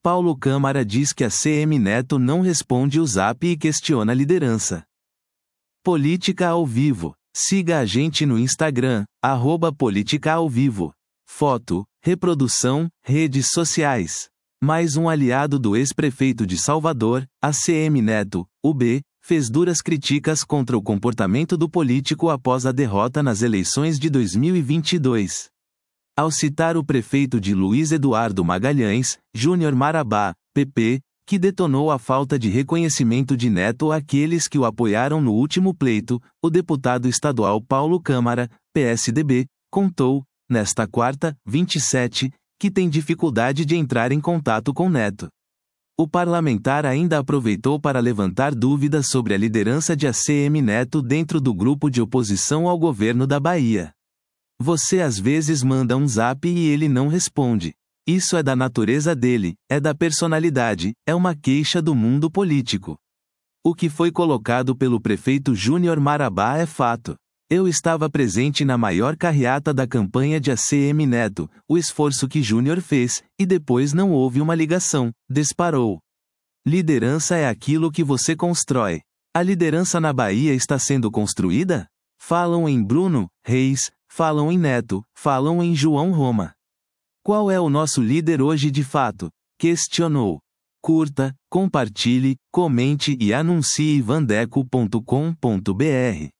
Paulo Câmara diz que a CM Neto não responde o Zap e questiona a liderança. Política ao vivo. Siga a gente no Instagram, @politicaauvivo. Foto, reprodução, redes sociais. Mais um aliado do ex-prefeito de Salvador, ACM Neto, UB, fez duras críticas contra o comportamento do político após a derrota nas eleições de 2022. Ao citar o prefeito de Luiz Eduardo Magalhães, Júnior Marabá, PP, que detonou a falta de reconhecimento de Neto àqueles que o apoiaram no último pleito, o deputado estadual Paulo Câmara, PSDB, contou, nesta quarta, 27, que tem dificuldade de entrar em contato com Neto. O parlamentar ainda aproveitou para levantar dúvidas sobre a liderança de ACM Neto dentro do grupo de oposição ao governo da Bahia. Você às vezes manda um zap e ele não responde. Isso é da natureza dele, é da personalidade, é uma queixa do mundo político. O que foi colocado pelo prefeito Júnior Marabá é fato. Eu estava presente na maior carreata da campanha de ACM Neto, o esforço que Júnior fez, e depois não houve uma ligação, disparou. Liderança é aquilo que você constrói. A liderança na Bahia está sendo construída? Falam em Bruno Reis, falam em Neto, falam em João Roma. Qual é o nosso líder hoje de fato? Questionou. Curta, compartilhe, comente e anuncie vandeco.com.br.